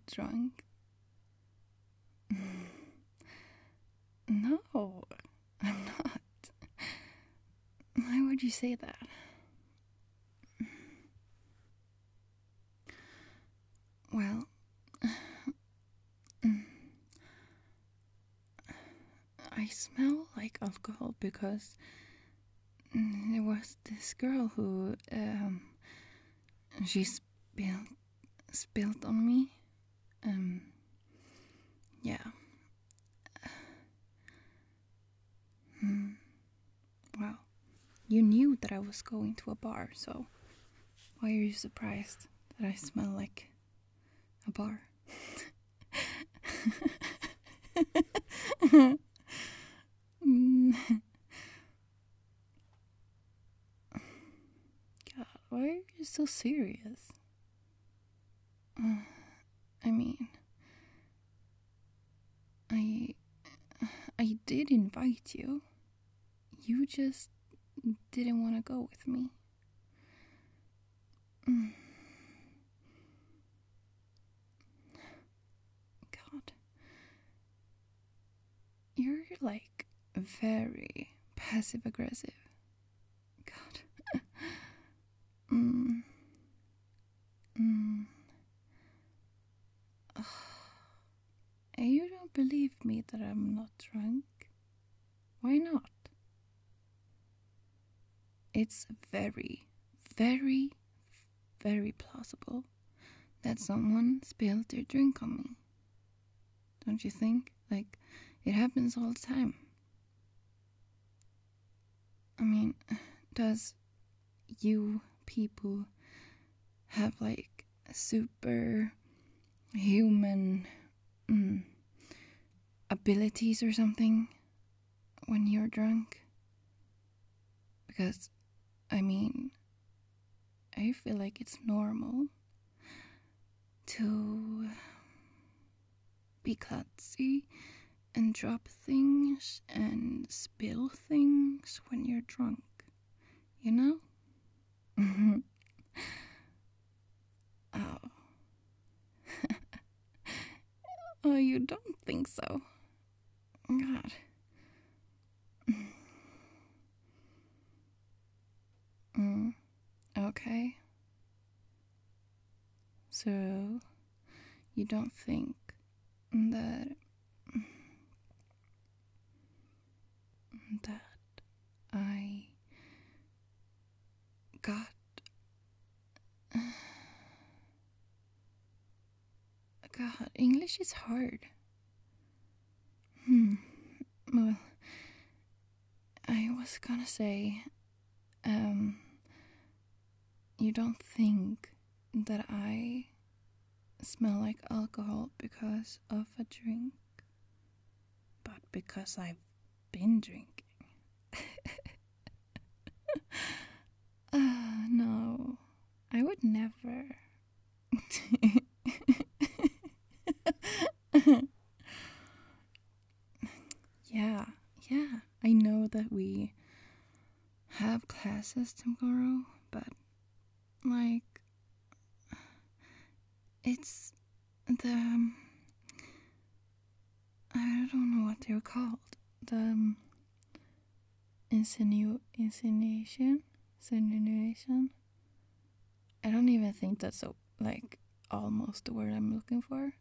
drunk. No, I'm not. Why would you say that? Well, I smell like alcohol because there was this girl who she spilled on me. Yeah. Well, you knew that I was going to a bar, so why are you surprised that I smell like a bar? God, why are you so serious? I mean, I did invite you. You just didn't want to go with me. God. You're like very passive aggressive. God. You don't believe me that I'm not drunk? Why not? It's very, very, very plausible that someone spilled their drink on me. Don't you think? Like, it happens all the time. I mean, does you people have like super human abilities or something when you're drunk? Because, I mean, I feel like it's normal to be klutzy and drop things and spill things when you're drunk, you know? Oh. Oh, you don't think so? God. Okay. So, you don't think that I got God, English is hard. Well, I was gonna say, you don't think that I smell like alcohol because of a drink, but because I've been drinking. No, I would never. Yeah, I know that we have classes tomorrow, but like, it's the I don't know what they're called. The insinuation. I don't even think that's so like almost the word I'm looking for.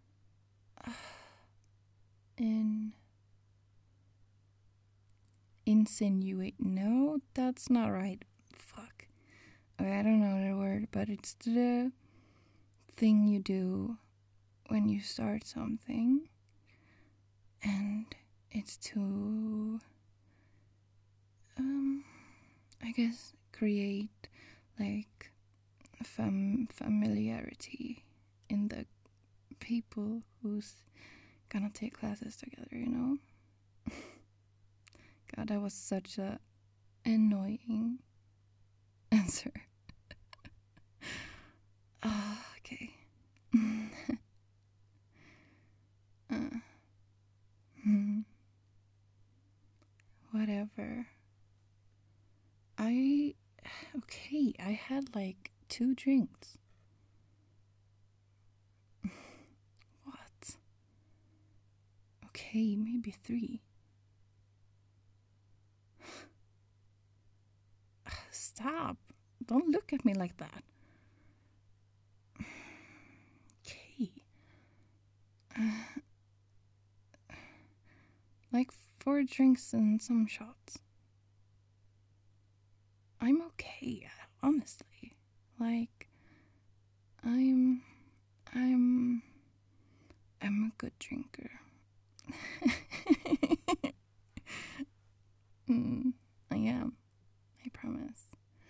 Insinuate. No, that's not right. Fuck. Okay, I don't know the word, but it's the thing you do when you start something, and it's to I guess create like familiarity in the people who's gonna take classes together, you know? God, that was such a annoying answer. Okay. Whatever. I had like 2 drinks. Okay, maybe 3. Stop. Don't look at me like that. Okay. Like 4 drinks and some shots. I'm okay, honestly. Like, I'm a good drinker. I am. I promise.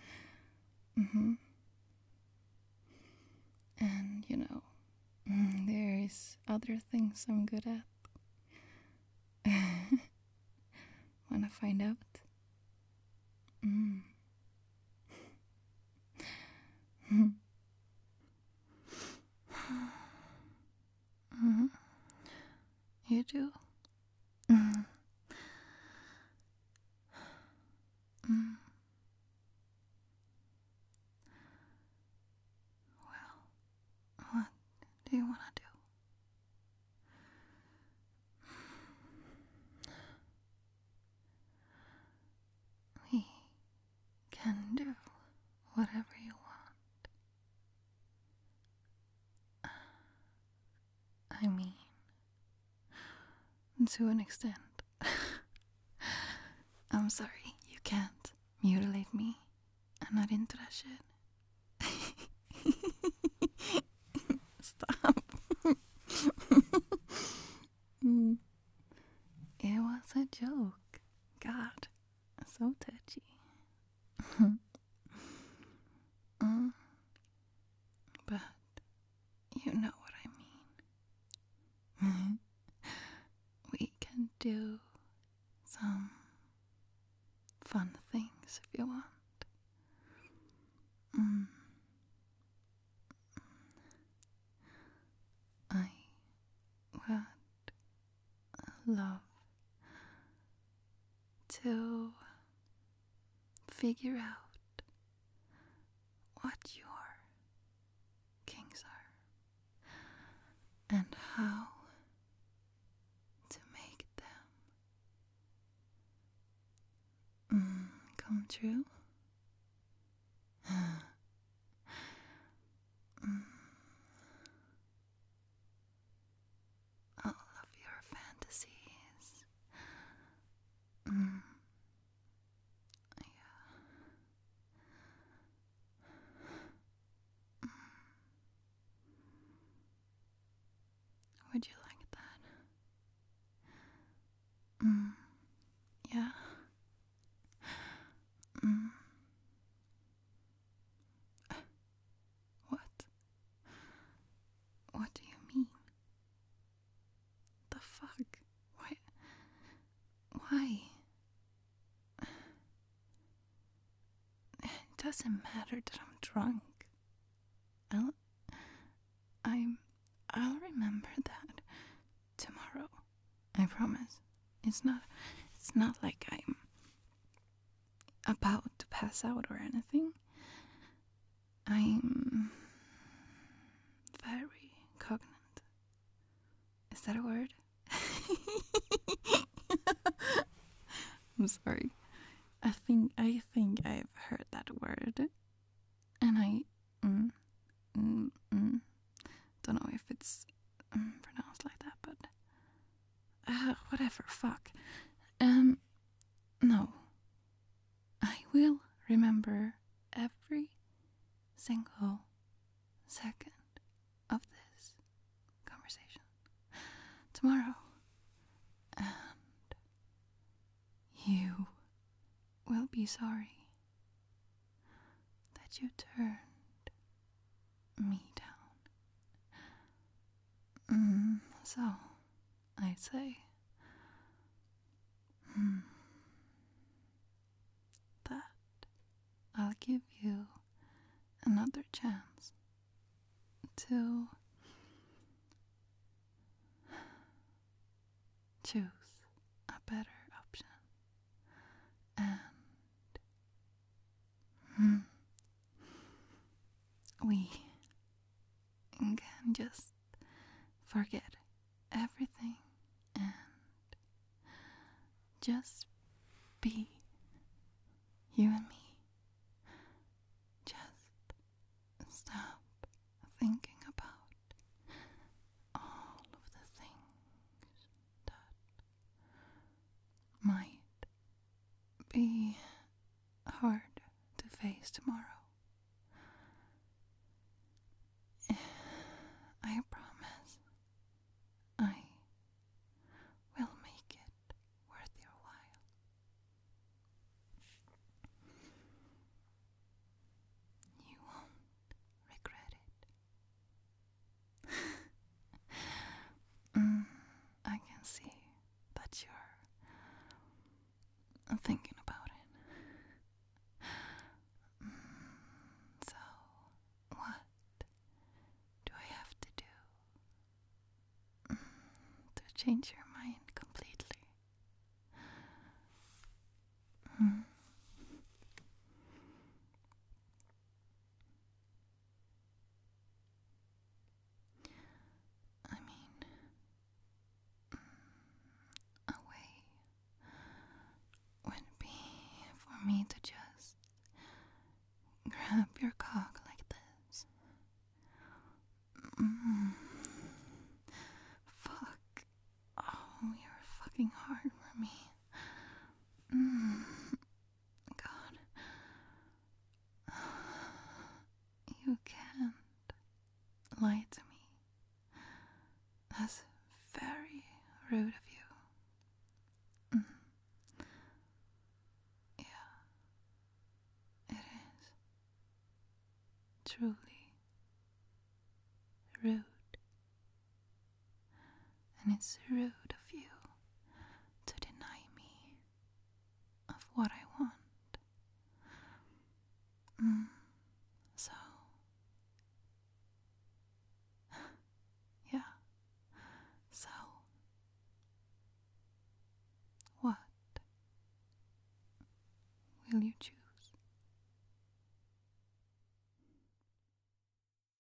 And, there's other things I'm good at. Wanna find out? You do? Well, what do you wanna do? We can do whatever you want. I mean, to an extent. I'm sorry, you can't mutilate me. I'm not into that shit. Stop. It was a joke. God, so touchy. But you know what I mean. We can do some fun things if you want. I would love to figure out what your kinks are and how to make them come true. All of your fantasies. Yeah. Would you like that? Yeah. What? What do you mean? The fuck? Why? It doesn't matter that I'm drunk. I'll remember that tomorrow. I promise. It's not like I'm about to pass out or anything. I'm very cognate. Is that a word? I'm sorry. I think I've heard that word, and I don't know if it's pronounced like that, but whatever. Fuck. No. I will remember every single second of this conversation tomorrow, and you will be sorry that you turned me down. So, I'd say that I'll give you another chance to choose a better option, and we can just forget everything and just be you and me. Just stop thinking about all of the things that might be hard to face tomorrow. I promise I will make it worth your while. You won't regret it. I can see that you're thinking about it. So, what do I have to do to change your mind completely? I mean, a way would be for me to just grab your cock like this. Fuck. Oh, you're fucking hard for me. God. You can't lie to me. That's very rude of you. Yeah, it is. Truly rude. And it's rude of you to deny me of what I want. So, yeah. So, what will you choose?